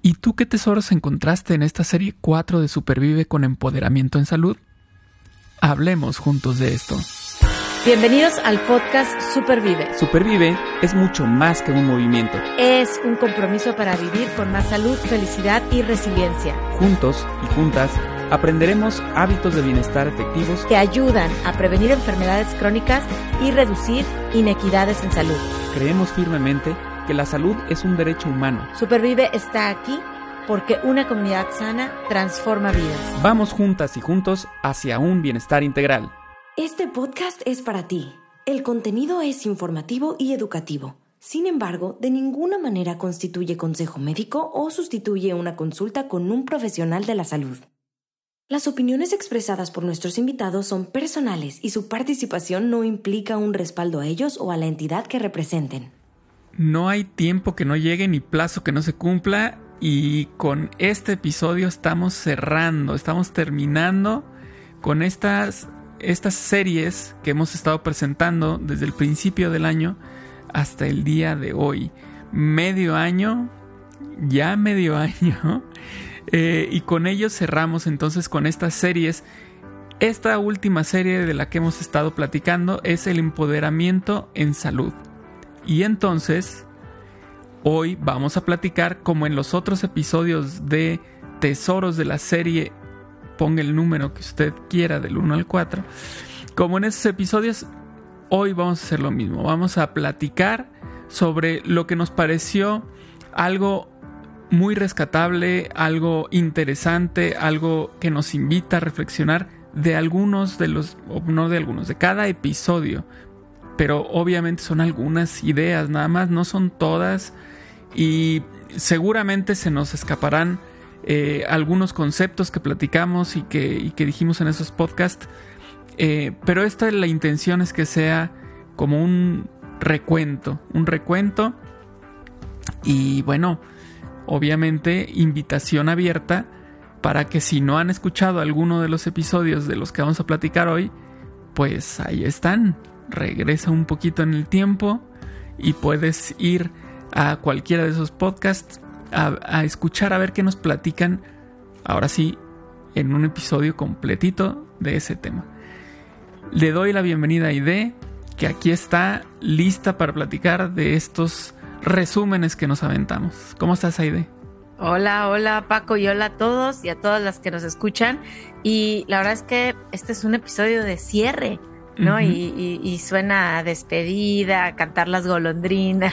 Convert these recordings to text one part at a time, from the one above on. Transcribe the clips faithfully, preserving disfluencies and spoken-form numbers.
¿Y tú qué tesoros encontraste en esta serie cuatro de Supervive con Empoderamiento en Salud? Hablemos juntos de esto. Bienvenidos al podcast Supervive. Supervive es mucho más que un movimiento. Es un compromiso para vivir con más salud, felicidad y resiliencia. Juntos y juntas aprenderemos hábitos de bienestar efectivos que ayudan a prevenir enfermedades crónicas y reducir inequidades en salud. Creemos firmemente que la salud es un derecho humano. Supervive está aquí porque una comunidad sana transforma vidas. Vamos juntas y juntos hacia un bienestar integral. Este podcast es para ti. El contenido es informativo y educativo. Sin embargo, de ninguna manera constituye consejo médico o sustituye una consulta con un profesional de la salud. Las opiniones expresadas por nuestros invitados son personales y su participación no implica un respaldo a ellos o a la entidad que representen. No hay tiempo que no llegue ni plazo que no se cumpla, y con este episodio estamos cerrando, estamos terminando con estas, estas series que hemos estado presentando desde el principio del año hasta el día de hoy. Medio año, ya medio año, eh, y con ello cerramos entonces con estas series. Esta última serie de la que hemos estado platicando es el empoderamiento en salud. Y entonces, hoy vamos a platicar, como en los otros episodios de Tesoros de la serie, ponga el número que usted quiera del uno al cuatro, como en esos episodios, hoy vamos a hacer lo mismo. Vamos a platicar sobre lo que nos pareció algo muy rescatable, algo interesante, algo que nos invita a reflexionar de algunos de los, o no de algunos, de cada episodio. Pero obviamente son algunas ideas, nada más, no son todas, y seguramente se nos escaparán eh, algunos conceptos que platicamos y que, y que dijimos en esos podcasts, eh, pero esta la intención es que sea como un recuento, un recuento, y bueno, obviamente invitación abierta para que si no han escuchado alguno de los episodios de los que vamos a platicar hoy, pues ahí están. Regresa un poquito en el tiempo y puedes ir a cualquiera de esos podcasts a, a escuchar, a ver qué nos platican, ahora sí, en un episodio completito de ese tema. Le doy la bienvenida a Aide, que aquí está lista para platicar de estos resúmenes que nos aventamos. ¿Cómo estás, Aide? Hola, hola Paco, y hola a todos y a todas las que nos escuchan. Y la verdad es que este es un episodio de cierre, ¿no? Uh-huh. y, y, y suena a despedida, a cantar las golondrinas.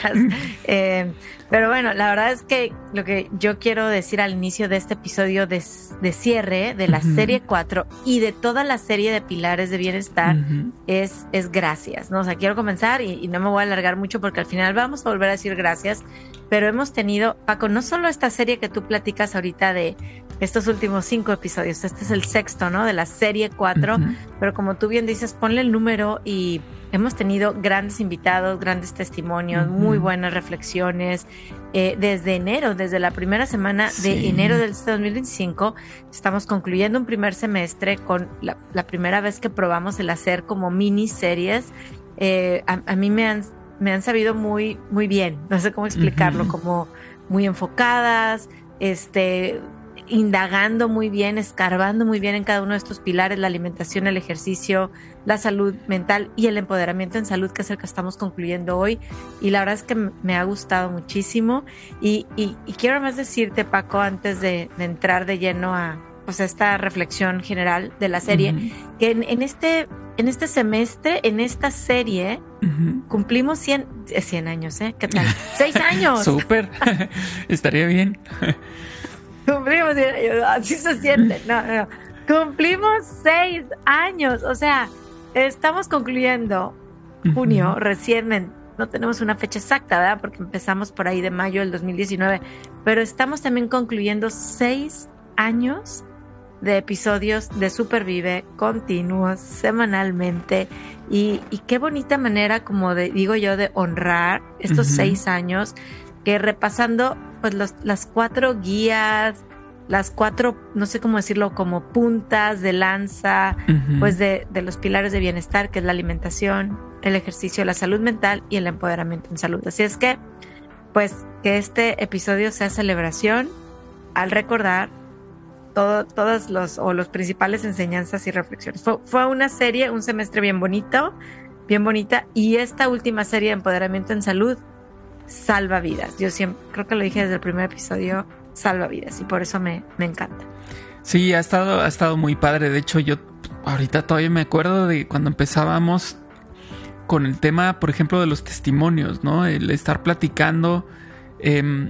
eh, pero bueno, la verdad es que lo que yo quiero decir al inicio de este episodio de, de cierre de la uh-huh. serie cuatro y de toda la serie de pilares de bienestar uh-huh. es, es gracias, ¿no? O sea, quiero comenzar y, y no me voy a alargar mucho porque al final vamos a volver a decir gracias, pero hemos tenido, Paco, no solo esta serie que tú platicas ahorita de estos últimos cinco episodios, este es el sexto, ¿no? De la serie cuatro, uh-huh. pero como tú bien dices, ponle el número y hemos tenido grandes invitados, grandes testimonios, uh-huh. muy buenas reflexiones. Eh, desde enero, desde la primera semana sí. de enero del dos mil veinticinco, estamos concluyendo un primer semestre con la, la primera vez que probamos el hacer como miniseries. Eh, a, a mí me han, me han sabido muy, muy bien, no sé cómo explicarlo, uh-huh. como muy enfocadas, este... indagando muy bien, escarbando muy bien en cada uno de estos pilares, la alimentación, el ejercicio, la salud mental y el empoderamiento en salud, que es el que estamos concluyendo hoy. Y la verdad es que me ha gustado muchísimo. Y, y, y quiero más decirte, Paco, antes de, de entrar de lleno a pues, esta reflexión general de la serie, uh-huh. que en, en, este, en este semestre, en esta serie, uh-huh. cumplimos cien, cien años, ¿eh? ¿Qué tal? ¡Seis años! ¡Súper! Estaría bien. Cumplimos, así se siente, no, no, cumplimos seis años, o sea, estamos concluyendo junio, uh-huh. recién, no tenemos una fecha exacta, ¿verdad? Porque empezamos por ahí de mayo del dos mil diecinueve, pero estamos también concluyendo seis años de episodios de Supervive continuos, semanalmente, y, y qué bonita manera, como de, digo yo, de honrar estos uh-huh. seis años, que repasando pues los, las cuatro guías, las cuatro, no sé cómo decirlo, como puntas de lanza, uh-huh. pues de, de los pilares de bienestar, que es la alimentación, el ejercicio, la salud mental y el empoderamiento en salud. Así es que, pues, que este episodio sea celebración al recordar todo, todas los, o los principales enseñanzas y reflexiones. Fue, fue una serie, un semestre bien bonito, bien bonita, y esta última serie de empoderamiento en salud salva vidas. Yo siempre, creo que lo dije desde el primer episodio, salva vidas, y por eso me, me encanta. Sí, ha estado, ha estado muy padre. De hecho, yo ahorita todavía me acuerdo de cuando empezábamos con el tema, por ejemplo, de los testimonios, ¿no? El estar platicando. Eh,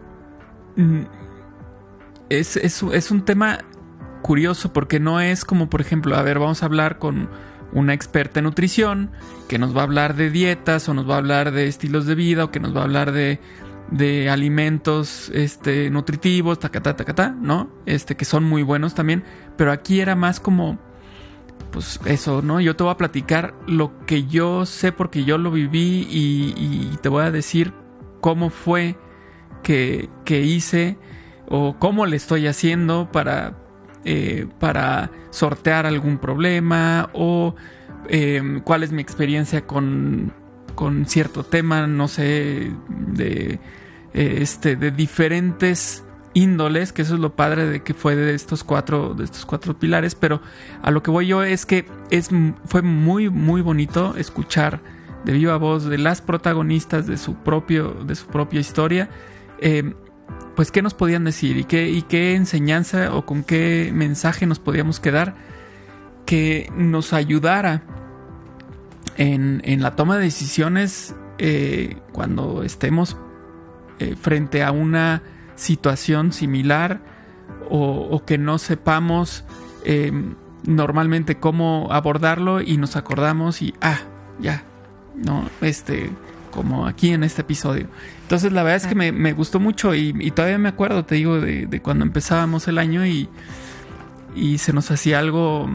es, es, es un tema curioso porque no es como, por ejemplo, a ver, vamos a hablar con una experta en nutrición que nos va a hablar de dietas o nos va a hablar de estilos de vida o que nos va a hablar de, de alimentos este, nutritivos, tacatá, tacatá, ¿no? Este, que son muy buenos también. Pero aquí era más como, pues eso, ¿no? Yo te voy a platicar lo que yo sé porque yo lo viví y, y te voy a decir cómo fue que, que hice o cómo le estoy haciendo para, eh, para sortear algún problema o eh, cuál es mi experiencia con, con cierto tema, no sé, de, eh, este, de diferentes índoles, que eso es lo padre de que fue de estos cuatro, de estos cuatro pilares. Pero a lo que voy yo es que es, fue muy, muy bonito escuchar de viva voz de las protagonistas de su propio, de su propia historia, eh, pues qué nos podían decir y qué, y qué enseñanza o con qué mensaje nos podíamos quedar que nos ayudara en, en la toma de decisiones eh, cuando estemos eh, frente a una situación similar o, o que no sepamos eh, normalmente cómo abordarlo y nos acordamos y ah, ya, no, este, como aquí en este episodio. Entonces la verdad es que me, me gustó mucho y, y todavía me acuerdo, te digo, de, de cuando empezábamos el año y, y se nos hacía algo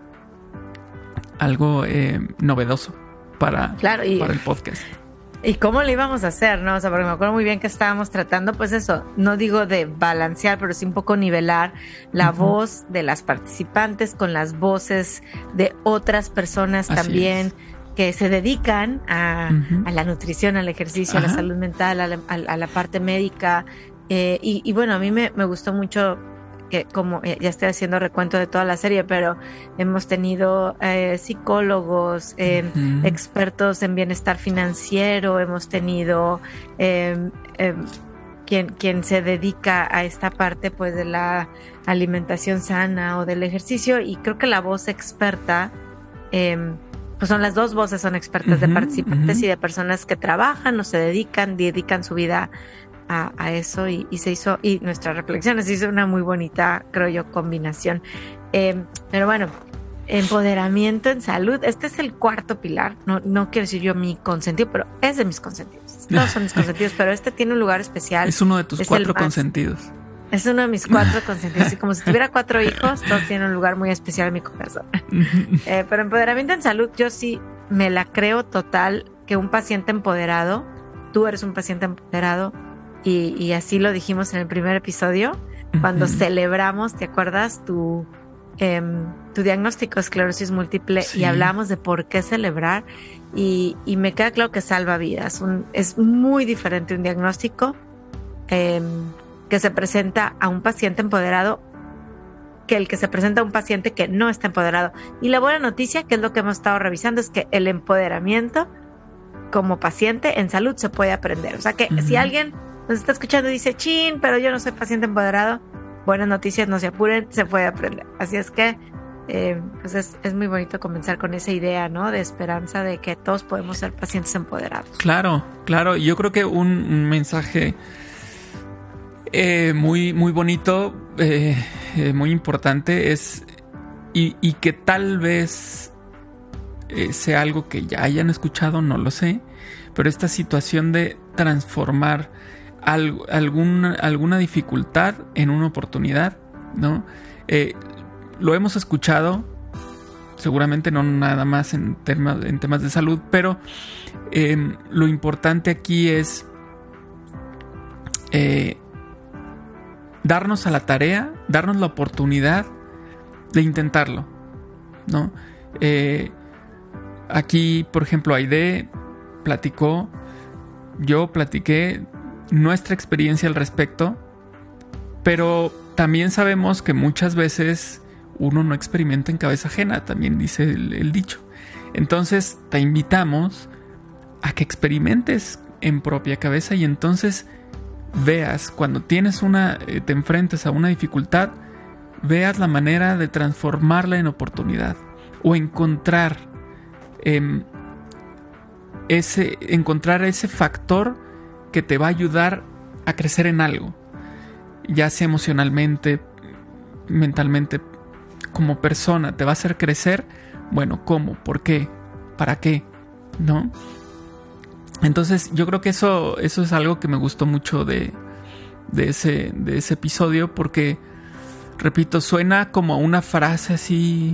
algo eh, novedoso para, claro, y, para el podcast. ¿Y cómo lo íbamos a hacer, no? O sea, porque me acuerdo muy bien que estábamos tratando, pues eso, no digo de balancear, pero sí un poco nivelar la uh-huh. voz de las participantes con las voces de otras personas Así también es. que se dedican a, uh-huh. a la nutrición, al ejercicio, Ajá. a la salud mental, a la, a, a la parte médica. Eh, y, y bueno, a mí me, me gustó mucho que como ya estoy haciendo recuento de toda la serie, pero hemos tenido eh, psicólogos, eh, uh-huh. expertos en bienestar financiero, hemos tenido eh, eh, quien, quien se dedica a esta parte pues de la alimentación sana o del ejercicio, y creo que la voz experta, eh, pues son las dos voces, son expertas uh-huh, de participantes uh-huh. y de personas que trabajan o se dedican, dedican su vida A, a eso y, y se hizo, y nuestras reflexiones se hizo una muy bonita, creo yo, combinación. Eh, pero bueno, empoderamiento en salud, este es el cuarto pilar, no, no quiero decir yo mi consentido, pero es de mis consentidos, todos son mis consentidos, pero este tiene un lugar especial. Es uno de tus es cuatro consentidos. Es uno de mis cuatro consentidos, y como si tuviera cuatro hijos, todos tienen un lugar muy especial en mi corazón. eh, pero empoderamiento en salud, yo sí me la creo total, que un paciente empoderado, tú eres un paciente empoderado, Y, y así lo dijimos en el primer episodio, cuando uh-huh. celebramos, ¿te acuerdas? Tu, eh, tu diagnóstico de esclerosis múltiple, sí. y hablamos de por qué celebrar, y, y me queda claro que salva vidas. Un, es muy diferente un diagnóstico eh, que se presenta a un paciente empoderado que el que se presenta a un paciente que no está empoderado. Y la buena noticia, que es lo que hemos estado revisando, es que el empoderamiento como paciente en salud se puede aprender. O sea que uh-huh. si alguien nos está escuchando y dice, chin, pero yo no soy paciente empoderado, buenas noticias, no se apuren, se puede aprender. Así es que eh, pues es, es muy bonito comenzar con esa idea, ¿no? De esperanza de que todos podemos ser pacientes empoderados. Claro, claro. Yo creo que un, un mensaje eh, muy, muy bonito, eh, eh, muy importante es, y, y que tal vez eh, sea algo que ya hayan escuchado, no lo sé, pero esta situación de transformar Al, alguna, alguna dificultad en una oportunidad, ¿no? Eh, lo hemos escuchado, seguramente no nada más en, tema, en temas de salud, pero eh, lo importante aquí es eh, darnos a la tarea, darnos la oportunidad de intentarlo, ¿no? Eh, aquí, por ejemplo, Aide platicó, yo platiqué nuestra experiencia al respecto, pero también sabemos que muchas veces uno no experimenta en cabeza ajena, también dice el, el dicho. Entonces te invitamos a que experimentes en propia cabeza y entonces veas, cuando tienes una, eh, te enfrentes a una dificultad, veas la manera de transformarla en oportunidad o encontrar eh, ese, encontrar ese factor que te va a ayudar a crecer en algo, ya sea emocionalmente, mentalmente, como persona, te va a hacer crecer. Bueno, ¿cómo? ¿Por qué? ¿Para qué? ¿No? Entonces yo creo que eso, eso es algo que me gustó mucho de, de, ese, de ese episodio, porque, repito, suena como una frase así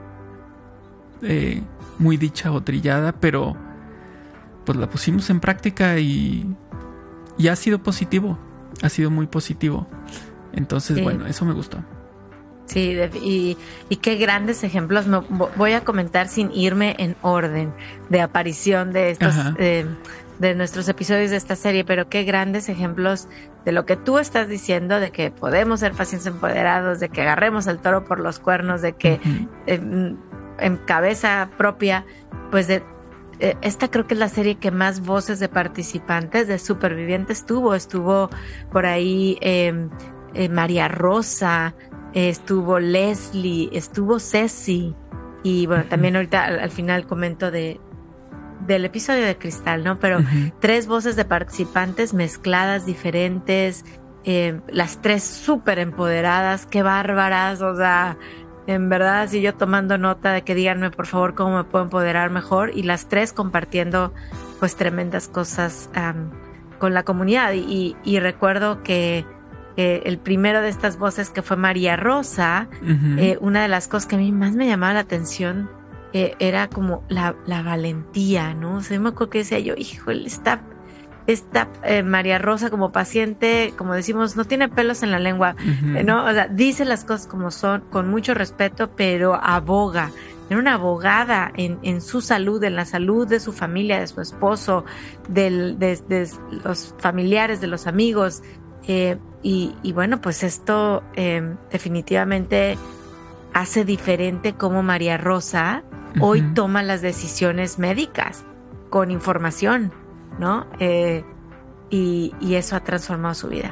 eh, muy dicha o trillada, pero pues la pusimos en práctica y, y ha sido positivo, ha sido muy positivo. Entonces, sí. Bueno, eso me gustó. Sí, y, y qué grandes ejemplos. Me voy a comentar sin irme en orden de aparición de estos eh, de nuestros episodios de esta serie, pero qué grandes ejemplos de lo que tú estás diciendo, de que podemos ser pacientes empoderados, de que agarremos al toro por los cuernos, de que uh-huh. eh, en cabeza propia, pues de eh, esta creo que es la serie que más voces de participantes, de supervivientes tuvo. Estuvo por ahí eh, eh, María Rosa, estuvo Leslie, estuvo Ceci, y bueno, también ahorita al, al final comento de del episodio de Cristal, ¿no? Pero uh-huh. tres voces de participantes mezcladas, diferentes, eh, las tres súper empoderadas, qué bárbaras, o sea, en verdad, así yo tomando nota de que díganme por favor cómo me puedo empoderar mejor, y las tres compartiendo pues tremendas cosas um, con la comunidad, y, y, y recuerdo que Eh, el primero de estas voces, que fue María Rosa, uh-huh. eh, una de las cosas que a mí más me llamaba la atención eh, era como la, la valentía, ¿no? O sea, yo me acuerdo que decía yo, híjole, esta, esta eh, María Rosa como paciente, como decimos, no tiene pelos en la lengua, uh-huh. eh, ¿no? O sea, dice las cosas como son, con mucho respeto, pero aboga. Era una abogada en, en su salud, en la salud de su familia, de su esposo, del, de, de los familiares, de los amigos. Eh, y, y bueno, pues esto eh, definitivamente hace diferente cómo María Rosa uh-huh. hoy toma las decisiones médicas con información, ¿no? Eh, y, y eso ha transformado su vida.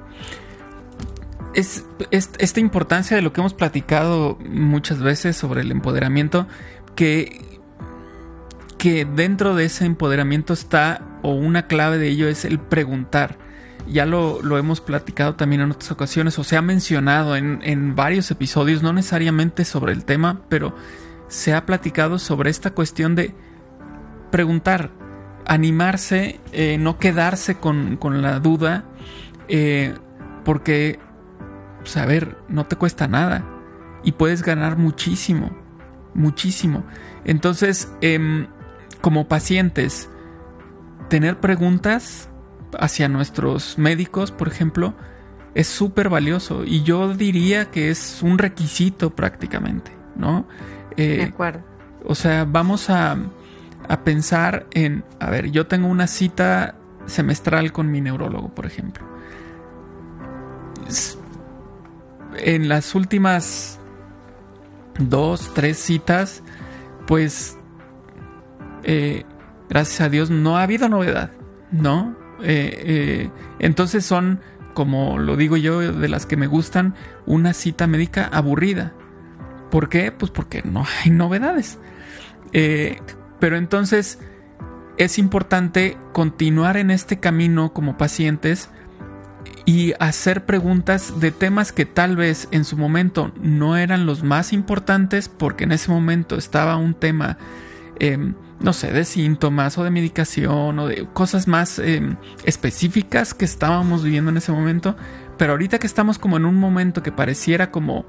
Es, es esta importancia de lo que hemos platicado muchas veces sobre el empoderamiento, que, que dentro de ese empoderamiento está, o una clave de ello es el preguntar. Ya lo, lo hemos platicado también en otras ocasiones, o se ha mencionado en, en varios episodios, no necesariamente sobre el tema, pero se ha platicado sobre esta cuestión de preguntar, animarse, eh, no quedarse con, con la duda, eh, porque, pues, a ver, no te cuesta nada y puedes ganar muchísimo, muchísimo. Entonces, eh, como pacientes, tener preguntas hacia nuestros médicos, por ejemplo, es súper valioso, y yo diría que es un requisito prácticamente, ¿no? Eh, de acuerdo. O sea, vamos a, a pensar en, a ver, yo tengo una cita semestral con mi neurólogo, por ejemplo. En las últimas dos, tres citas, pues, eh, gracias a Dios, no ha habido novedad, ¿no? Eh, eh, entonces son, como lo digo yo, de las que me gustan, una cita médica aburrida. ¿Por qué? Pues porque no hay novedades. Eh, pero entonces es importante continuar en este camino como pacientes y hacer preguntas de temas que tal vez en su momento no eran los más importantes, porque en ese momento estaba un tema eh, no sé, de síntomas o de medicación o de cosas más eh, específicas que estábamos viviendo en ese momento. Pero ahorita que estamos como en un momento que pareciera como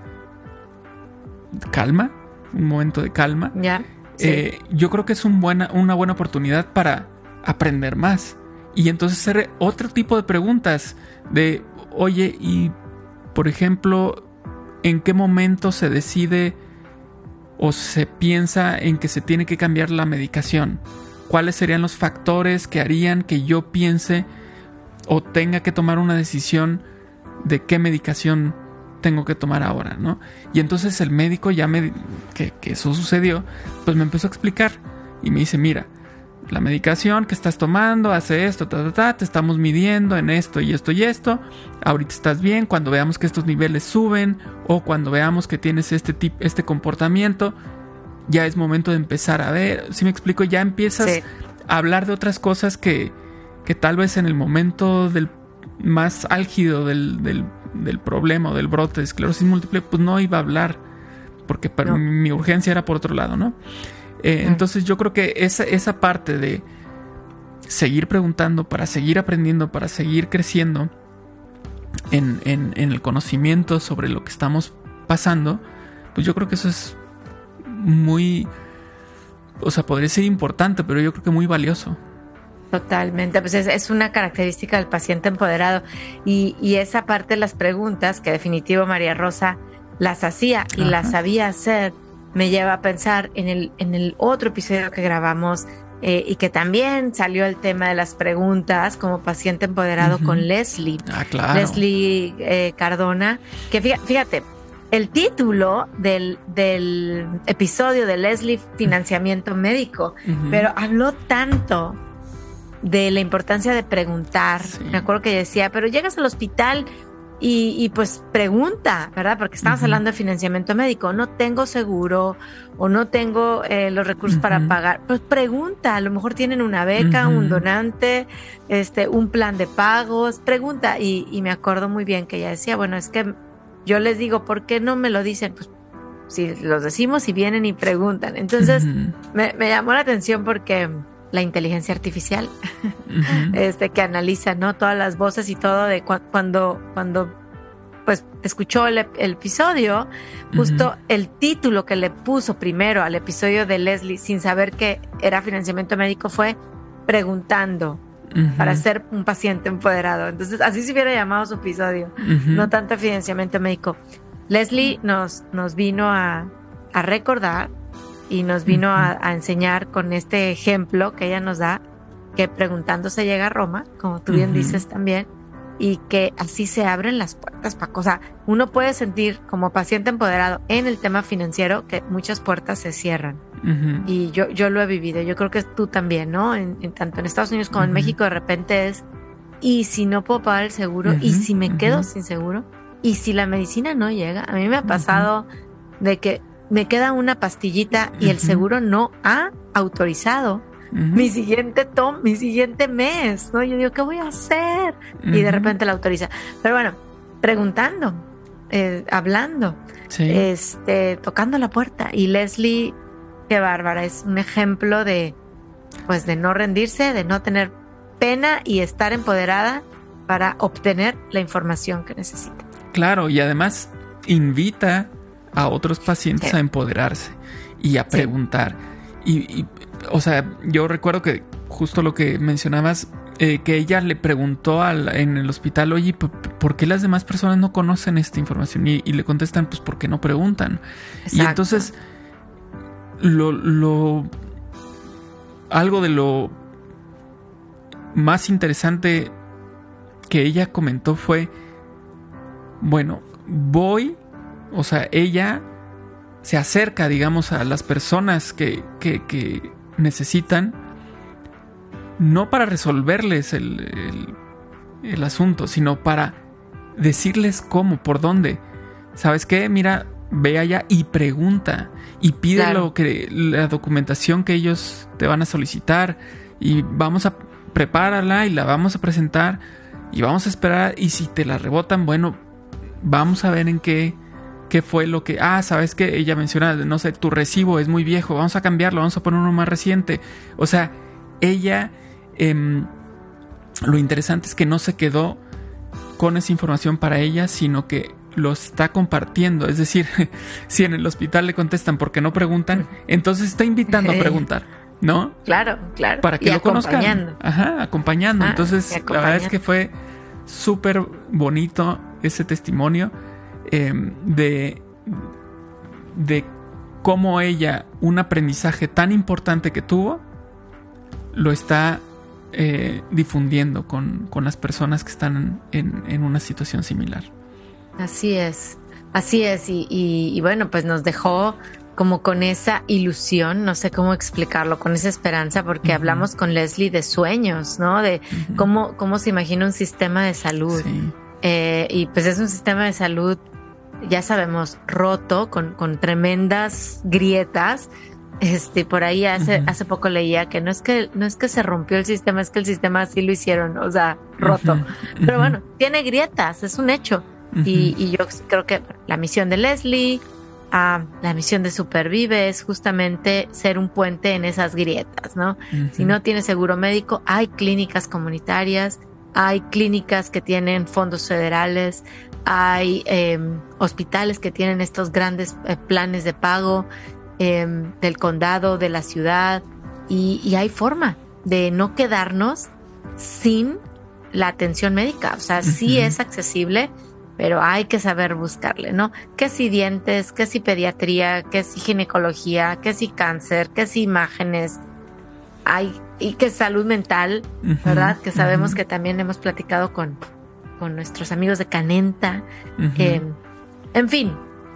calma, un momento de calma, ya, sí. eh, yo creo que es un buena, una buena oportunidad para aprender más. Y entonces hacer otro tipo de preguntas de, oye, y por ejemplo, ¿en qué momento se decide o se piensa en que se tiene que cambiar la medicación? ¿Cuáles serían los factores que harían que yo piense o tenga que tomar una decisión de qué medicación tengo que tomar ahora, ¿no? Y entonces el médico ya me... que, que eso sucedió, pues me empezó a explicar y me dice, mira, la medicación que estás tomando hace esto, ta, ta, ta, te estamos midiendo en esto y esto y esto, ahorita estás bien, cuando veamos que estos niveles suben o cuando veamos que tienes este tipo, este comportamiento, ya es momento de empezar a ver, si me explico, ya empiezas sí. a hablar de otras cosas que, que tal vez en el momento del más álgido del, del, del problema o del brote de esclerosis múltiple, pues no iba a hablar, porque para no. mi urgencia era por otro lado, ¿no? Eh, mm. Entonces yo creo que esa, esa parte de seguir preguntando, para seguir aprendiendo, para seguir creciendo en, en, en el conocimiento sobre lo que estamos pasando, pues yo creo que eso es muy, o sea, podría ser importante, pero yo creo que muy valioso. Totalmente, pues es, es una característica del paciente empoderado y, y esa parte de las preguntas que definitivo María Rosa las hacía y Ajá. las sabía hacer, me lleva a pensar en el, en el otro episodio que grabamos eh, y que también salió el tema de las preguntas como paciente empoderado uh-huh. con Leslie, ah, claro. Leslie eh, Cardona, que fíjate, fíjate el título del, del episodio de Leslie, financiamiento médico, uh-huh. pero habló tanto de la importancia de preguntar. Sí. Me acuerdo que decía, pero llegas al hospital y, y pues pregunta, ¿verdad? Porque estamos uh-huh. hablando de financiamiento médico. No tengo seguro o no tengo eh, los recursos uh-huh. para pagar. Pues pregunta, a lo mejor tienen una beca, uh-huh. un donante, este, un plan de pagos. Pregunta. Y, y me acuerdo muy bien que ella decía, bueno, es que yo les digo, ¿por qué no me lo dicen? Pues si los decimos y vienen y preguntan. Entonces uh-huh. me, me llamó la atención porque la inteligencia artificial uh-huh. este que analiza, ¿no? Todas las voces y todo de cu- cuando cuando pues escuchó el, el episodio, justo uh-huh. el título que le puso primero al episodio de Leslie sin saber que era financiamiento médico fue preguntando uh-huh. para ser un paciente empoderado. Entonces así se hubiera llamado su episodio, uh-huh. no tanto financiamiento médico. Leslie nos nos vino a a recordar y nos vino a, a enseñar con este ejemplo que ella nos da, que preguntando se llega a Roma, como tú bien uh-huh. dices también, y que así se abren las puertas, Paco. O sea, uno puede sentir como paciente empoderado en el tema financiero que muchas puertas se cierran. Uh-huh. Y yo, yo lo he vivido, yo creo que tú también, ¿no? En, en tanto en Estados Unidos como uh-huh. en México, de repente es, ¿y si no puedo pagar el seguro? Uh-huh. ¿Y si me quedo uh-huh. sin seguro? ¿Y si la medicina no llega? A mí me ha pasado uh-huh. de que me queda una pastillita y uh-huh. el seguro no ha autorizado uh-huh. mi siguiente tom, mi siguiente mes, ¿no? Yo digo, ¿qué voy a hacer? Uh-huh. Y de repente la autoriza. Pero bueno, preguntando, eh, hablando, sí. este, tocando la puerta. Y Leslie, qué bárbara, es un ejemplo de, pues, de no rendirse, de no tener pena y estar empoderada para obtener la información que necesita. Claro, y además invita a otros pacientes sí. a empoderarse y a preguntar. Sí. Y, y, o sea, yo recuerdo que justo lo que mencionabas, eh, que ella le preguntó al, en el hospital, oye, ¿por qué las demás personas no conocen esta información? Y, y le contestan, pues, porque no preguntan. Exacto. Y entonces, lo, lo, algo de lo más interesante que ella comentó fue, bueno, voy... O sea, ella se acerca, digamos, a las personas que, que, que necesitan, no para resolverles el, el, el asunto, sino para decirles cómo, por dónde. ¿Sabes qué? Mira, ve allá y pregunta y pide claro. lo que, la documentación que ellos te van a solicitar y vamos a prepararla y la vamos a presentar y vamos a esperar, y si te la rebotan, bueno, vamos a ver en qué... ¿Qué fue lo que...? Ah, ¿sabes qué? Ella menciona, no sé, tu recibo es muy viejo, vamos a cambiarlo, vamos a poner uno más reciente. O sea, ella... Eh, lo interesante es que no se quedó con esa información para ella, sino que lo está compartiendo. Es decir, si en el hospital le contestan porque no preguntan, entonces está invitando a preguntar, ¿no? Claro, claro. Para que y lo acompañando. conozcan. Ajá, acompañando. Ah, entonces, acompañando. La verdad es que fue súper bonito ese testimonio. Eh, de, de cómo ella, un aprendizaje tan importante que tuvo, lo está eh, difundiendo con, con las personas que están en, en una situación similar. Así es, así es. Y, y, y bueno, pues nos dejó como con esa ilusión, no sé cómo explicarlo, con esa esperanza, porque uh-huh. hablamos con Leslie de sueños, ¿no? De uh-huh. cómo, cómo se imagina un sistema de salud. Sí. Eh, y pues es un sistema de salud, ya sabemos, roto, con, con tremendas grietas. Este, por ahí hace, uh-huh. hace poco leía que no es que, no es que se rompió el sistema, es que el sistema así lo hicieron, o sea, roto. Uh-huh. Pero bueno, tiene grietas, es un hecho. Uh-huh. Y, y yo creo que la misión de Leslie, uh, la misión de Supervive es justamente ser un puente en esas grietas, ¿no? Uh-huh. Si no tienes seguro médico, hay clínicas comunitarias, hay clínicas que tienen fondos federales, hay eh, hospitales que tienen estos grandes eh, planes de pago eh, del condado, de la ciudad, y, y hay forma de no quedarnos sin la atención médica. O sea, uh-huh. sí es accesible, pero hay que saber buscarle, ¿no? ¿Qué si dientes? ¿Qué si pediatría? ¿Qué si ginecología? ¿Qué si cáncer? ¿Qué si imágenes? Hay, y que salud mental, uh-huh. ¿verdad? Que sabemos uh-huh. que también hemos platicado con, con nuestros amigos de Canenta. Uh-huh. Eh, en fin,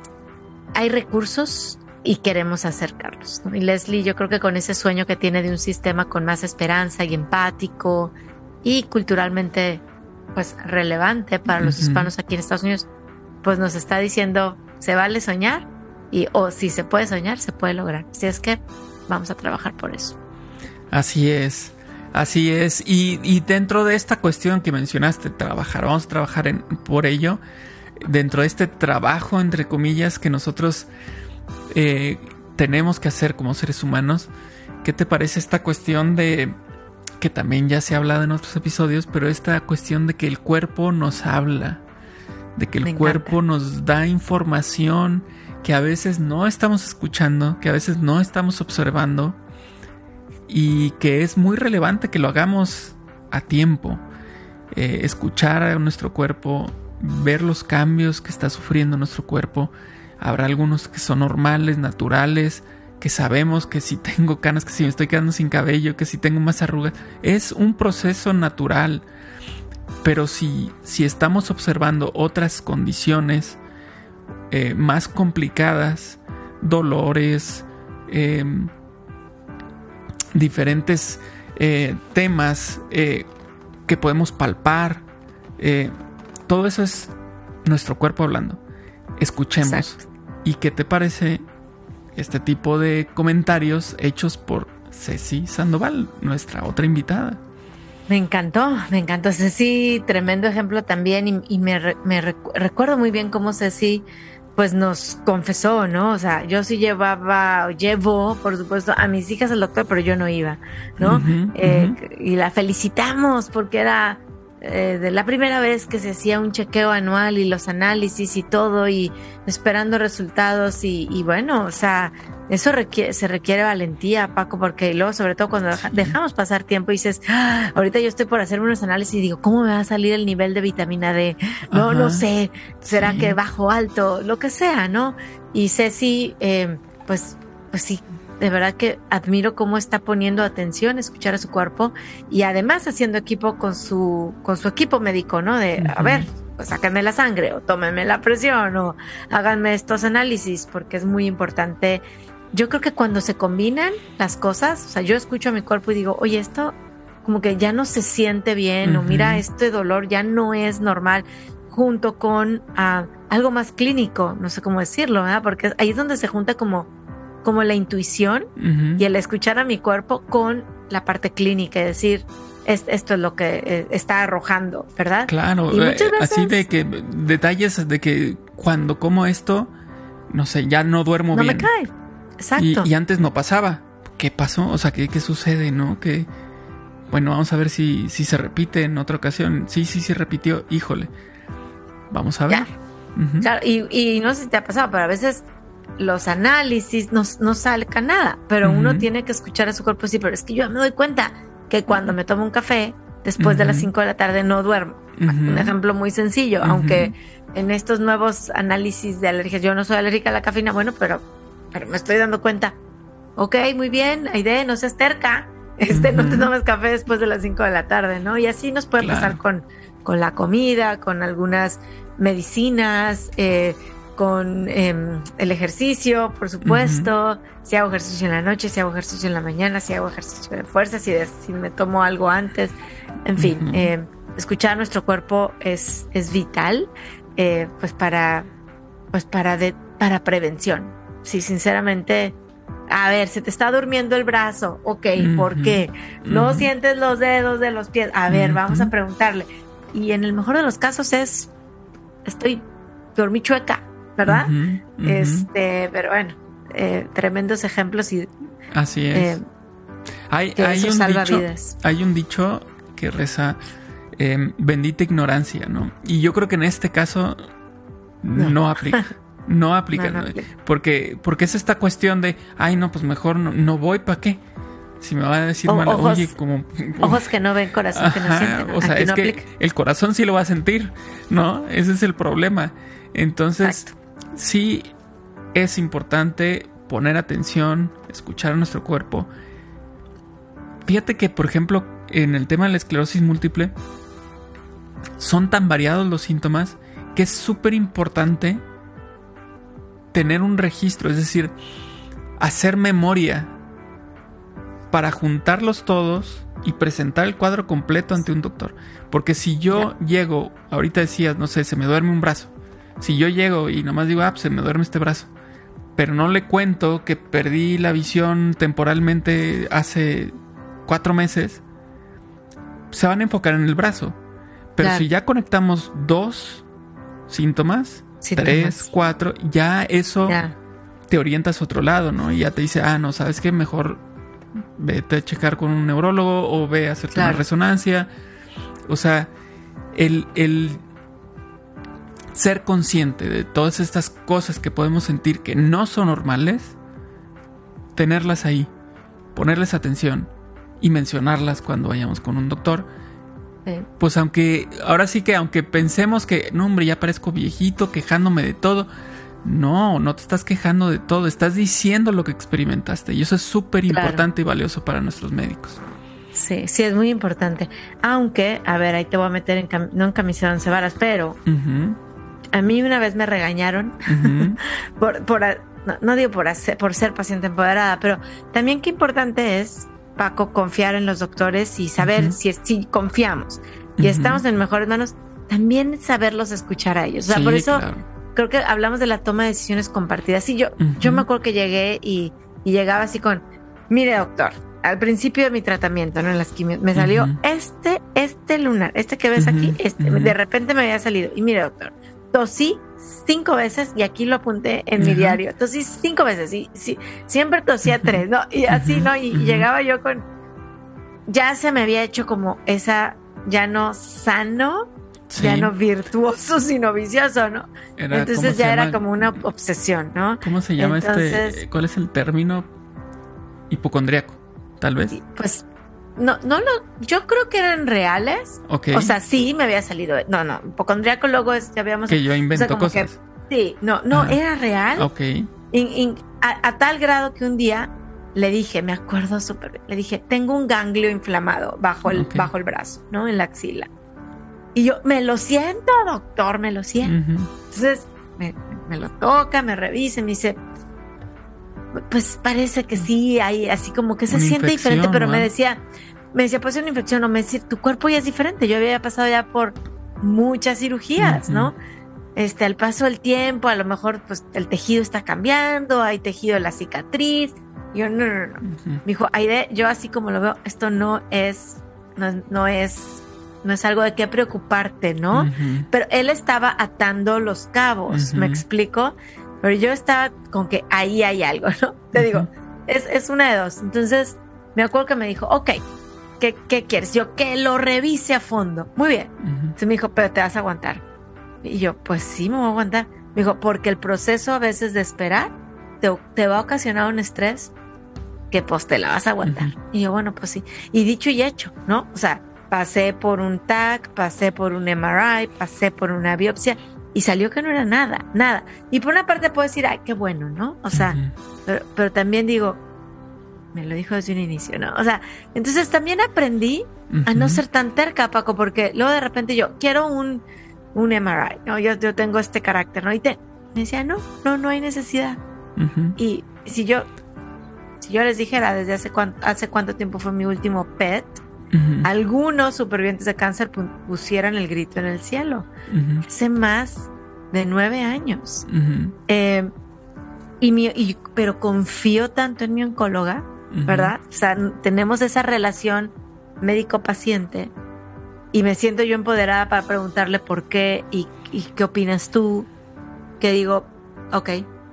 hay recursos y queremos acercarlos, ¿no? Y Leslie, yo creo que con ese sueño que tiene de un sistema con más esperanza y empático y culturalmente pues relevante para los uh-huh. hispanos aquí en Estados Unidos, pues nos está diciendo, se vale soñar y o si se puede soñar, se puede lograr. Así es que vamos a trabajar por eso. Así es, así es. Y, y dentro de esta cuestión que mencionaste, trabajar, vamos a trabajar en, por ello, dentro de este trabajo, entre comillas, que nosotros eh, tenemos que hacer como seres humanos. ¿Qué te parece esta cuestión de, que también ya se ha hablado en otros episodios, pero esta cuestión de que el cuerpo nos habla, de que el cuerpo nos da información que a veces no estamos escuchando, que a veces no estamos observando, y que es muy relevante que lo hagamos a tiempo, eh, escuchar a nuestro cuerpo, ver los cambios que está sufriendo nuestro cuerpo. Habrá algunos que son normales, naturales, que sabemos que si tengo canas, que si me estoy quedando sin cabello, que si tengo más arrugas, es un proceso natural. Pero si, si estamos observando otras condiciones eh, más complicadas, dolores, eh, diferentes eh, temas eh, que podemos palpar, eh, todo eso es nuestro cuerpo hablando. Escuchemos. Exacto. ¿Y qué te parece este tipo de comentarios hechos por Ceci Sandoval, nuestra otra invitada? Me encantó, me encantó Ceci, tremendo ejemplo también, y, y me, re, me recu- recuerdo muy bien cómo Ceci pues nos confesó, ¿no? O sea, yo sí llevaba, llevo, por supuesto, a mis hijas al doctor, pero yo no iba, ¿no? Uh-huh, eh, uh-huh. Y la felicitamos porque era eh, de la primera vez que se hacía un chequeo anual y los análisis y todo, y esperando resultados, y, y bueno, o sea, eso requiere, se requiere valentía, Paco, porque luego, sobre todo cuando deja, dejamos pasar tiempo y dices, ah, ahorita yo estoy por hacer unos análisis y digo, ¿cómo me va a salir el nivel de vitamina D? No, Ajá. no sé, será sí. que bajo, alto, lo que sea, ¿no? Y Ceci, eh, pues, pues sí, de verdad que admiro cómo está poniendo atención, escuchar a su cuerpo, y además haciendo equipo con su, con su equipo médico, ¿no? De, uh-huh. a ver, pues sáquenme la sangre, o tómenme la presión, o háganme estos análisis, porque es muy importante. Yo creo que cuando se combinan las cosas, o sea, yo escucho a mi cuerpo y digo, oye, esto como que ya no se siente bien, uh-huh. o mira, este dolor ya no es normal, junto con uh, algo más clínico, no sé cómo decirlo, ¿verdad? Porque ahí es donde se junta como, como la intuición uh-huh. y el escuchar a mi cuerpo con la parte clínica, es decir, es, esto es lo que eh, está arrojando, ¿verdad? Claro, y muchas veces, así de que detalles de que cuando como esto, no sé, ya no duermo no bien. No me cae. Exacto. Y, y antes no pasaba. ¿Qué pasó? O sea, ¿qué, qué sucede, no? Que, bueno, vamos a ver si, si se repite en otra ocasión. Sí, sí, sí repitió. Híjole. Vamos a ver. Ya. Uh-huh. Claro, y, y no sé si te ha pasado, pero a veces los análisis no, no salga nada. Pero uh-huh. uno tiene que escuchar a su cuerpo. Sí, pero es que yo me doy cuenta que cuando me tomo un café, después uh-huh. de las cinco de la tarde no duermo. Uh-huh. Un ejemplo muy sencillo. Uh-huh. Aunque en estos nuevos análisis de alergias, yo no soy alérgica a la cafeína, bueno, pero... pero me estoy dando cuenta, ok, muy bien, Aide, no seas terca, este, Uh-huh. no te tomes café después de las cinco de la tarde, ¿no? Y así nos puede Claro. pasar con, con la comida, con algunas medicinas, eh, con eh, el ejercicio, por supuesto. Uh-huh. Si hago ejercicio en la noche, si hago ejercicio en la mañana, si hago ejercicio de fuerza, si, de, si me tomo algo antes. En fin, uh-huh. eh, escuchar a nuestro cuerpo es, es vital, eh, pues para, pues para, de, para prevención. Sí, sinceramente, a ver, se te está durmiendo el brazo, ok, uh-huh. ¿por qué? No uh-huh. sientes los dedos de los pies, a ver, uh-huh. vamos a preguntarle. Y en el mejor de los casos es, estoy, dormí chueca, ¿verdad? Uh-huh. Uh-huh. Este, pero bueno, eh, tremendos ejemplos y... Así es. Eh, hay, hay, un dicho, hay un dicho que reza, eh, bendita ignorancia, ¿no? Y yo creo que en este caso no, no aplica. No aplica, no, no aplica. Porque, porque es esta cuestión de, ay, no, pues mejor no, no voy, ¿para qué? Si me va a decir o, mal, ojos, oye, como... Ojos que no ven, corazón ajá, que no sienten. O sea, Aquí es no que aplica. El corazón sí lo va a sentir, ¿no? Ese es el problema. Entonces, exacto. Sí es importante poner atención, escuchar a nuestro cuerpo. Fíjate que, por ejemplo, en el tema de la esclerosis múltiple, son tan variados los síntomas que es súper importante tener un registro, es decir, hacer memoria para juntarlos todos y presentar el cuadro completo ante un doctor. Porque si yo yeah. llego, ahorita decías, no sé, se me duerme un brazo. Si yo llego y nomás digo, ah, pues se me duerme este brazo, pero no le cuento que perdí la visión temporalmente hace cuatro meses, se van a enfocar en el brazo. Pero claro. si ya conectamos dos síntomas, sí, tres, cuatro, ya eso ya. te orientas a otro lado, ¿no? Y ya te dice, ah, no, ¿sabes qué? Mejor vete a checar con un neurólogo o ve a hacerte claro. una resonancia. O sea, el, el ser consciente de todas estas cosas que podemos sentir que no son normales, tenerlas ahí, ponerles atención y mencionarlas cuando vayamos con un doctor. Sí. Pues aunque, ahora sí que aunque pensemos que, no hombre, ya parezco viejito quejándome de todo, no, no te estás quejando de todo, estás diciendo lo que experimentaste y eso es súper importante claro. y valioso para nuestros médicos. Sí, sí, es muy importante. Aunque, a ver, ahí te voy a meter en, cam- no en camisa de once varas, pero uh-huh. a mí una vez me regañaron uh-huh. por, por no, no digo por, hacer, por ser paciente empoderada, pero también qué importante es, Paco, confiar en los doctores y saber uh-huh. si, si confiamos y uh-huh. estamos en mejores manos, también saberlos escuchar a ellos. O sea, sí, por eso claro. creo que hablamos de la toma de decisiones compartidas. Sí, yo, uh-huh. yo me acuerdo que llegué y, y llegaba así con, mire, doctor, al principio de mi tratamiento, ¿no? En las quimios, me salió uh-huh. este, este lunar, este que ves uh-huh. aquí, este, uh-huh. de repente me había salido. Y mire, doctor, tosí cinco veces y aquí lo apunté en uh-huh. mi diario. Tosí cinco veces y sí, siempre tosía uh-huh. tres, ¿no? Y así, ¿no? Y, uh-huh. y llegaba yo con... Ya se me había hecho como esa, ya no sano, sí. ya no virtuoso, sino vicioso, ¿no? Era, entonces ya era como una obsesión, ¿no? ¿Cómo se llama Entonces, este? ¿Cuál es el término? Hipocondríaco, tal vez. Pues... No, no lo, yo creo que eran reales. Okay. O sea, sí me había salido. No, no, hipocondríaco luego es, ya habíamos. Que yo invento o sea, cosas. Que, sí, no, no, Ajá. era real. Ok. Y, y, a, a tal grado que un día le dije, me acuerdo súper bien, le dije, tengo un ganglio inflamado bajo el, okay. bajo el brazo, ¿no? En la axila. Y yo, me lo siento, doctor, me lo siento. Uh-huh. Entonces, me, me lo toca, me revisa, me dice, pues parece que sí, hay así como que se una siente diferente, pero ¿no? me decía, me decía, pues es una infección, o me decía, tu cuerpo ya es diferente. Yo había pasado ya por muchas cirugías, uh-huh. ¿no? Este, al paso del tiempo, a lo mejor pues el tejido está cambiando, hay tejido de la cicatriz. Y yo, no, no, no. Uh-huh. Me dijo, Aide, yo así como lo veo, esto no es, no, no es, no es algo de qué preocuparte, ¿no? Uh-huh. Pero él estaba atando los cabos, uh-huh. ¿me explico? Pero yo estaba con que ahí hay algo, ¿no? Te uh-huh. digo, es, es una de dos. Entonces, me acuerdo que me dijo, ok, ¿qué, qué quieres? Yo, que lo revise a fondo. Muy bien. Uh-huh. Entonces me dijo, pero te vas a aguantar. Y yo, pues sí, me voy a aguantar. Me dijo, porque el proceso a veces de esperar te, te va a ocasionar un estrés que pues te la vas a aguantar. Uh-huh. Y yo, bueno, pues sí. Y dicho y hecho, ¿no? O sea, pasé por un T A C, pasé por un M R I, pasé por una biopsia. Y salió que no era nada, nada. Y por una parte puedo decir, ay, qué bueno, ¿no? O sea, uh-huh. pero, pero también digo, me lo dijo desde un inicio, ¿no? O sea, entonces también aprendí uh-huh. a no ser tan terca, Paco, porque luego de repente yo quiero un, un M R I, ¿no? Yo, yo tengo este carácter, ¿no? Y te, me decía, no, no, no hay necesidad. Uh-huh. Y si yo, si yo les dijera desde hace cuánto, hace cuánto tiempo fue mi último P E T, uh-huh. algunos supervivientes de cáncer pusieran el grito en el cielo. Uh-huh. Hace más de nueve años. Uh-huh. Eh, y mi, y, pero confío tanto en mi oncóloga, uh-huh. ¿verdad? O sea, tenemos esa relación médico-paciente y me siento yo empoderada para preguntarle por qué y, y qué opinas tú, que digo, ok,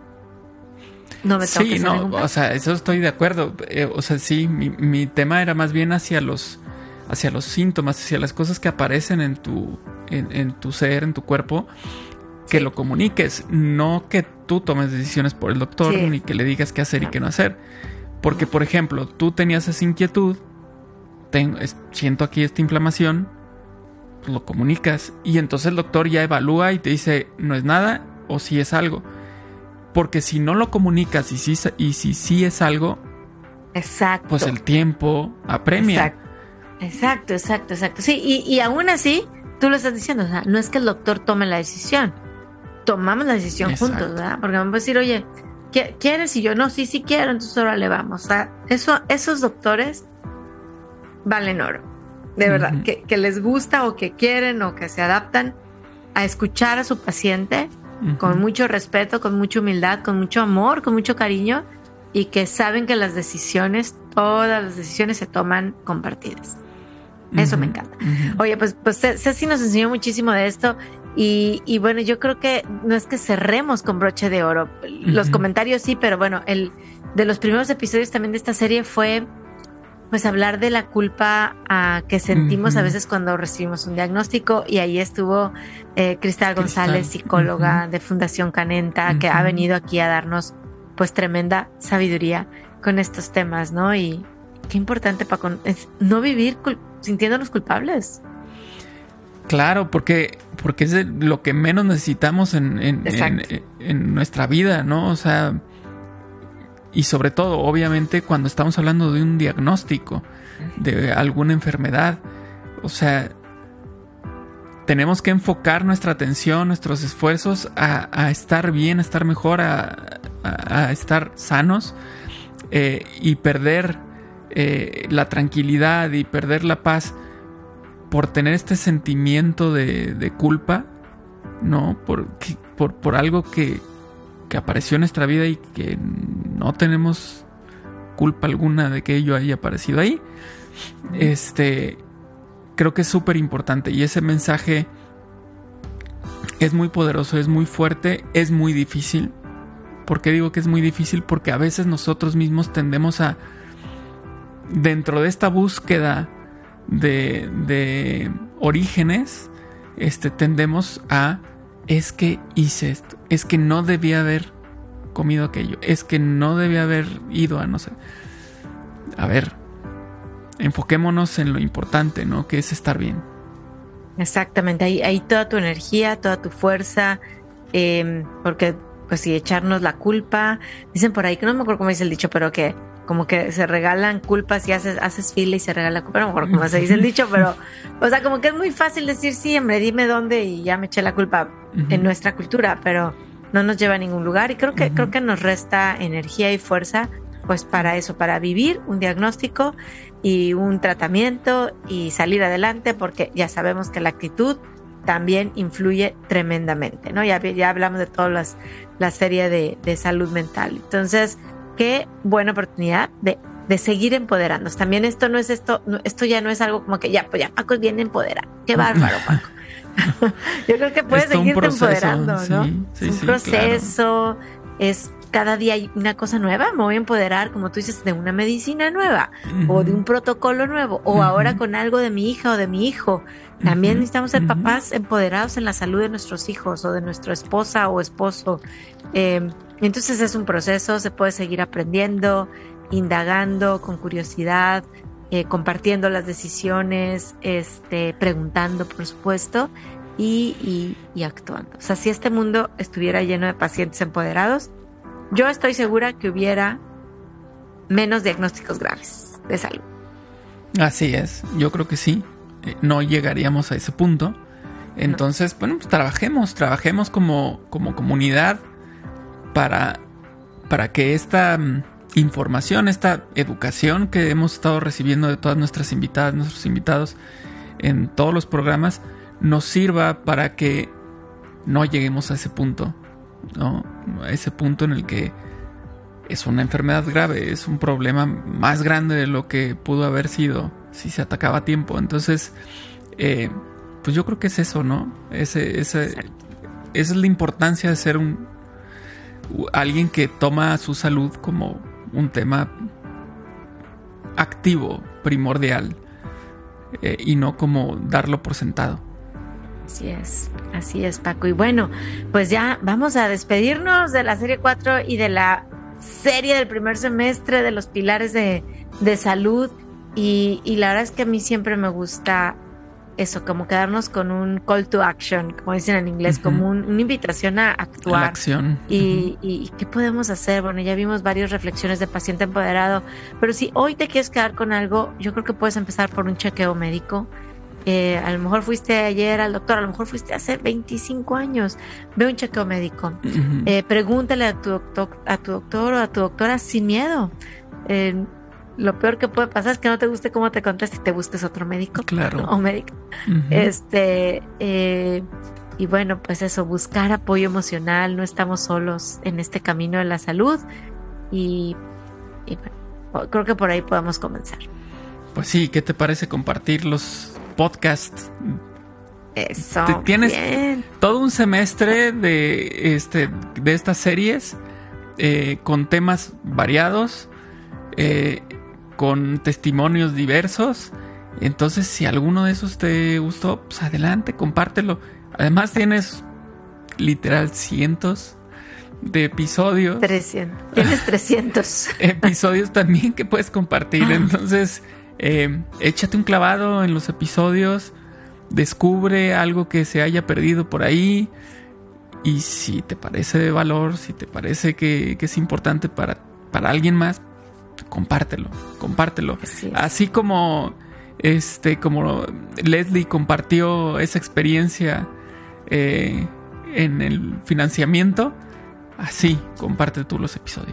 no me tengo sí, que hacer no, ningún plan. O sea, eso estoy de acuerdo. Eh, o sea, sí, mi, mi tema era más bien hacia los, hacia los síntomas, hacia las cosas que aparecen en tu, en, en tu ser, en tu cuerpo, que sí. lo comuniques, no que tú tomes decisiones por el doctor, sí. ni que le digas qué hacer no. y qué no hacer. Porque, por ejemplo, tú tenías esa inquietud, tengo, es, siento aquí esta inflamación, pues lo comunicas y entonces el doctor ya evalúa y te dice, no es nada o sí es algo. Porque si no lo comunicas y si, y si sí es algo, exacto. pues el tiempo apremia. Exacto, exacto, exacto. exacto. Sí, y, y aún así, tú lo estás diciendo, o sea, no es que el doctor tome la decisión, tomamos la decisión exacto. juntos, ¿verdad? Porque me puede decir, oye, ¿quieres? Y yo, no, sí, sí quiero, entonces ahora le vamos. O sea, eso, esos doctores valen oro, de uh-huh. verdad, que, que les gusta o que quieren o que se adaptan a escuchar a su paciente uh-huh. con mucho respeto, con mucha humildad, con mucho amor, con mucho cariño y que saben que las decisiones, todas las decisiones se toman compartidas. Eso uh-huh. me encanta. Uh-huh. Oye, pues, pues Ceci nos enseñó muchísimo de esto y, y bueno, yo creo que no es que cerremos con broche de oro. Los uh-huh. comentarios sí, pero bueno, el de los primeros episodios también de esta serie fue pues hablar de la culpa uh, que sentimos uh-huh. a veces cuando recibimos un diagnóstico y ahí estuvo eh, Cristal González, psicóloga uh-huh. de Fundación Canenta, uh-huh. que ha venido aquí a darnos pues tremenda sabiduría con estos temas, ¿no? Y qué importante para es no vivir cul- sintiéndonos culpables. Claro, porque, porque es lo que menos necesitamos en, en, en, en nuestra vida, ¿no? O sea, y sobre todo, obviamente, cuando estamos hablando de un diagnóstico de alguna enfermedad, o sea, tenemos que enfocar nuestra atención, nuestros esfuerzos a, a estar bien, a estar mejor, a, a, a estar sanos eh, y perder eh, la tranquilidad y perder la paz por tener este sentimiento de, de culpa, ¿no? Por, por, por algo que, que apareció en nuestra vida y que no tenemos culpa alguna de que ello haya aparecido ahí. Este, creo que es súper importante y ese mensaje es muy poderoso, es muy fuerte, es muy difícil. ¿Por qué digo que es muy difícil? Porque a veces nosotros mismos tendemos a, dentro de esta búsqueda de, de orígenes, este, tendemos a, es que hice esto, es que no debía haber comido aquello, es que no debía haber ido a no sé. A ver, enfoquémonos en lo importante, ¿no? Que es estar bien. Exactamente, ahí, ahí toda tu energía, toda tu fuerza, eh, porque pues si echarnos la culpa, dicen por ahí, que no me acuerdo cómo dice el dicho, pero que como que se regalan culpas y haces, haces fila y se regala culpa, no me acuerdo cómo se dice el dicho, pero o sea, como que es muy fácil decir, sí, hombre, dime dónde y ya me eché la culpa uh-huh. en nuestra cultura, pero no nos lleva a ningún lugar y creo que, uh-huh. creo que nos resta energía y fuerza pues para eso, para vivir un diagnóstico y un tratamiento y salir adelante, porque ya sabemos que la actitud también influye tremendamente, ¿no? Ya, ya hablamos de todas las la serie de, de salud mental. Entonces, qué buena oportunidad de, de seguir empoderándonos. También esto no es esto, no, esto ya no es algo como que ya, pues ya Paco es bien empoderado. Qué bárbaro, Paco. Yo creo que puedes seguirte proceso, empoderando, ¿no? Sí, sí, es un sí, proceso, claro. Es cada día hay una cosa nueva, me voy a empoderar, como tú dices, de una medicina nueva, uh-huh. o de un protocolo nuevo, o uh-huh. ahora con algo de mi hija o de mi hijo. También uh-huh. necesitamos ser uh-huh. papás empoderados en la salud de nuestros hijos o de nuestra esposa o esposo. Eh, entonces es un proceso, se puede seguir aprendiendo, indagando con curiosidad, eh, compartiendo las decisiones, este, preguntando, por supuesto, y, y, y actuando. O sea, si este mundo estuviera lleno de pacientes empoderados, yo estoy segura que hubiera menos diagnósticos graves de salud. Así es, yo creo que sí, no llegaríamos a ese punto. Entonces, bueno, pues trabajemos, trabajemos como, como comunidad para, para que esta um, información, esta educación que hemos estado recibiendo de todas nuestras invitadas, nuestros invitados en todos los programas, nos sirva para que no lleguemos a ese punto, ¿no? A ese punto en el que es una enfermedad grave, es un problema más grande de lo que pudo haber sido si se atacaba a tiempo. Entonces, eh, pues yo creo que es eso, ¿no? Ese, ese, esa es la importancia de ser un alguien que toma su salud como un tema activo, primordial, eh, y no como darlo por sentado. Así es, así es, Paco. Y bueno, pues ya vamos a despedirnos de la serie cuatro y de la serie del primer semestre de los pilares de, de salud. Y, y la verdad es que a mí siempre me gusta eso, como quedarnos con un call to action, como dicen en inglés, uh-huh. como un, una invitación a actuar. A la acción. Y, uh-huh. y, y ¿qué podemos hacer? Bueno, ya vimos varias reflexiones de paciente empoderado, pero si hoy te quieres quedar con algo, yo creo que puedes empezar por un chequeo médico. Eh, a lo mejor fuiste ayer al doctor, a lo mejor fuiste hace veinticinco años. Ve un chequeo médico. Uh-huh. Eh, pregúntale a tu doctor, a tu doctor o a tu doctora sin miedo. Eh, lo peor que puede pasar es que no te guste cómo te conteste y te busques otro médico. Claro. O médico. Uh-huh. Este, eh, y bueno, pues eso, buscar apoyo emocional. No estamos solos en este camino de la salud. Y, y bueno, creo que por ahí podemos comenzar. Pues sí, ¿qué te parece compartir los podcasts? Eso. Te, tienes bien. todo un semestre de este de estas series eh, con temas variados, eh, con testimonios diversos. Entonces, si alguno de esos te gustó, pues adelante, compártelo. Además, tienes literal cientos de episodios. trescientos. Tienes trescientos. Episodios también que puedes compartir. Entonces, eh, échate un clavado en los episodios. Descubre algo que se haya perdido por ahí. Y si te parece de valor, si te parece que, que es importante para, para alguien más, compártelo, compártelo. Así, Así como, este, como Leslie compartió esa experiencia eh, en el financiamiento, así comparte tú los episodios.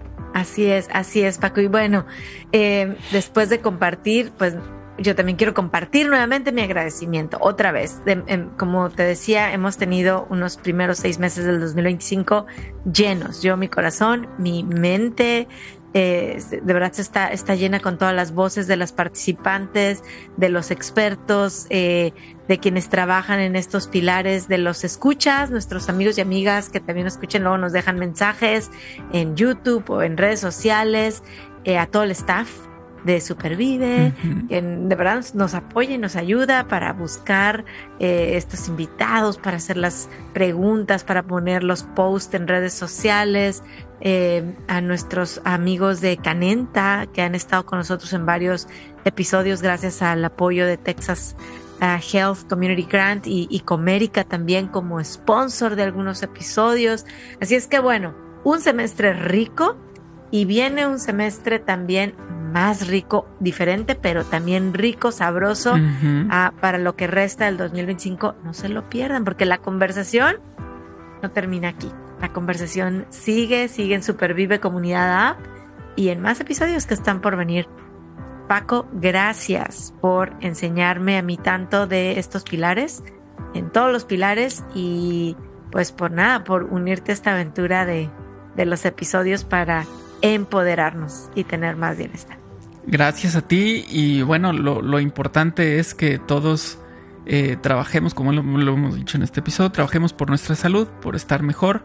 Así es, así es, Paco. Y bueno, eh, después de compartir, pues yo también quiero compartir nuevamente mi agradecimiento otra vez. De, eh, como te decía, hemos tenido unos primeros seis meses del dos mil veinticinco llenos. Yo, mi corazón, mi mente, eh, de verdad está, está llena con todas las voces de las participantes, de los expertos, eh, de quienes trabajan en estos pilares, de los escuchas, nuestros amigos y amigas que también nos escuchan, luego nos dejan mensajes en YouTube o en redes sociales, eh, a todo el staff de Supervive, uh-huh. que de verdad nos apoya y nos ayuda para buscar eh, estos invitados, para hacer las preguntas, para poner los posts en redes sociales, eh, a nuestros amigos de Canenta que han estado con nosotros en varios episodios gracias al apoyo de Texas uh, Health Community Grant y, y Comerica también como sponsor de algunos episodios. Así es que bueno, un semestre rico y viene un semestre también más rico, diferente, pero también rico, sabroso, uh-huh. uh, para lo que resta del dos mil veinticinco. No se lo pierdan, porque la conversación no termina aquí. La conversación sigue, sigue en Supervive Comunidad App y en más episodios que están por venir. Paco, gracias por enseñarme a mí tanto de estos pilares, en todos los pilares, y pues por nada, por unirte a esta aventura de, de los episodios para empoderarnos y tener más bienestar. Gracias a ti y bueno, lo, lo importante es que todos eh, trabajemos, como lo, lo hemos dicho en este episodio, trabajemos por nuestra salud, por estar mejor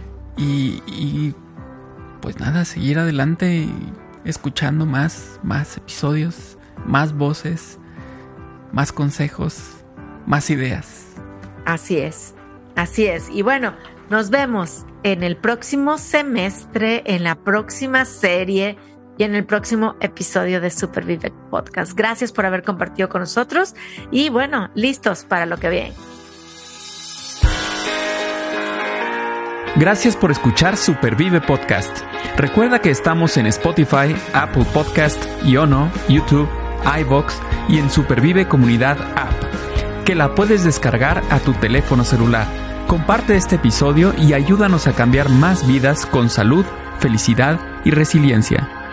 y, y pues nada, seguir adelante y escuchando más, más episodios, más voces, más consejos, más ideas. Así es, así es. Y bueno, nos vemos en el próximo semestre, en la próxima serie y en el próximo episodio de Supervive Podcast. Gracias por haber compartido con nosotros y bueno, listos para lo que viene. Gracias por escuchar Supervive Podcast. Recuerda que estamos en Spotify, Apple Podcast, Iono, YouTube, iVoox y en Supervive Comunidad App, que la puedes descargar a tu teléfono celular. Comparte este episodio y ayúdanos a cambiar más vidas con salud, felicidad y resiliencia.